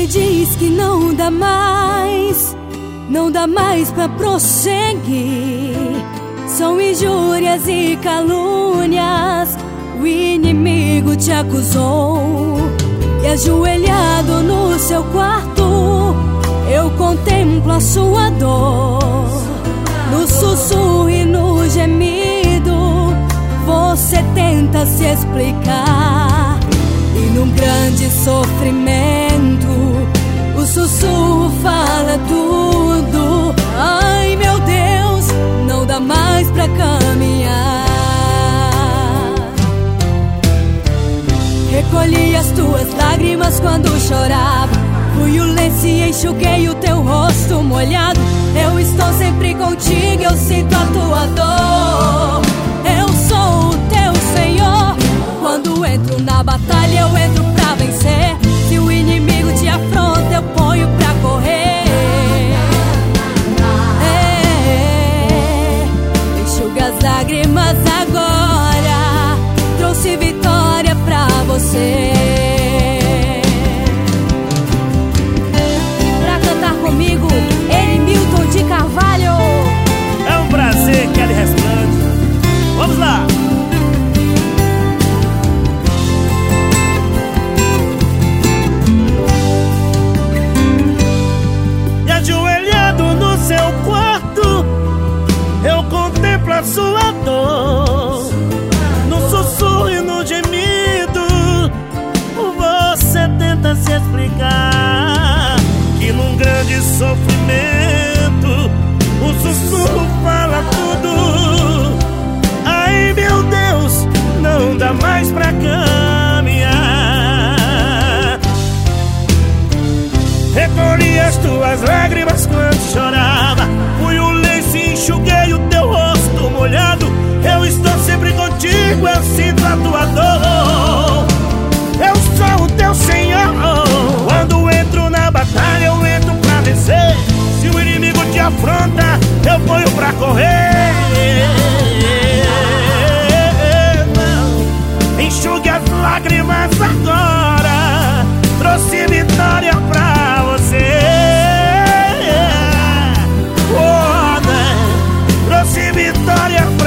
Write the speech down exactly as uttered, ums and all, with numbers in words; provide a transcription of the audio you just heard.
me diz que não dá mais, não dá mais pra prosseguir. São injúrias e calúnias, o inimigo te acusou. E ajoelhado no seu quarto, eu contemplo a sua dor. No sussurro e no gemido, você tenta se explicar. E num grande sofrimento, o sussurro fala tudo. Ai meu Deus, não dá mais pra caminhar. Recolhi as tuas lágrimas quando chorava, fui o lenço e enxuguei o teu rosto molhado. Eu estou sempre contigo, eu sinto a tua dor. Eu sou o teu Senhor. Quando entro na batalha, eu entro pra vencer. Se o inimigo te afronta, eu ponho pra correr. É, enxuga as lágrimas agora, trouxe vitória pra você. Pra cantar comigo, ele, Milton de Carvalho. É um prazer, Kelly Resplande. Vamos lá! E ajoelhado no seu quarto, eu contemplo a sua dor. No sussurro e no gemido, você tenta se explicar. Que num grande sofrimento, o sussurro fala tudo. Ai meu Deus, não dá mais pra caminhar. Recolhi as tuas lágrimas quando chorava, fui o lenço e enxuguei o teu rosto molhado. Eu estou sempre contigo, eu sinto a tua dor. Eu sou o teu Senhor. Quando entro na batalha, eu entro pra vencer. Se o inimigo te afronta, eu ponho pra correr. Enxugue as lágrimas agora, trouxe vitória pra você. Oh, né? Trouxe vitória pra